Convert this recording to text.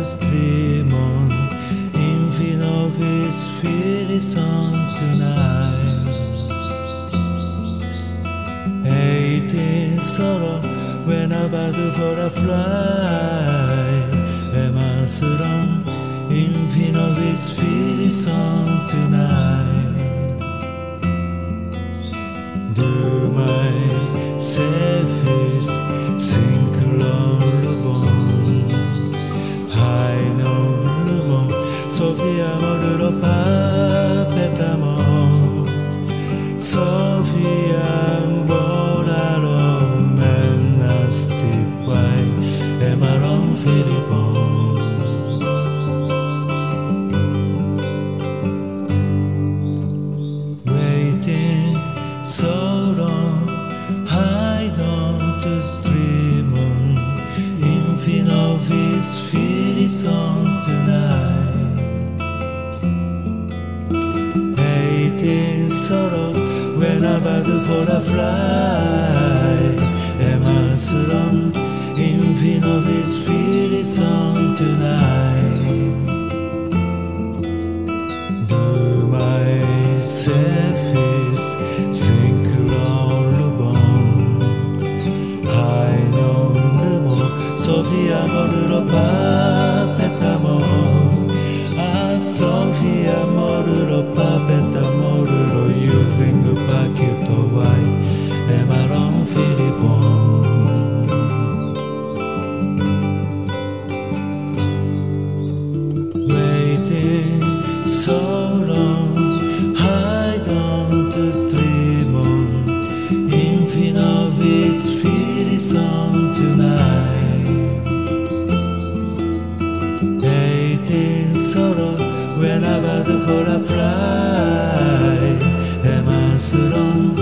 stream on Infinovis Spirit on tonight. 18 solo when about for a fly. Emasron Infinovis Spirit on tonight. Do my safest Sofia Moruro Papetamo Sofia Moraro Menastify Emaron Filippo Waiting so long Hide on to stream on Infinovis Spirit on tonight. Solo when about for a fly. Emasron Infinovis Spirit on tonight. Do my safest synchron High no lumo Sofia Moruro Papetamo Sofia Moruro Papetamo Using a packet of white Emaron Filippo Waiting so long Hide on to stream on Infinovis Spirit on tonight. 18 solo when about for a fly. Emasron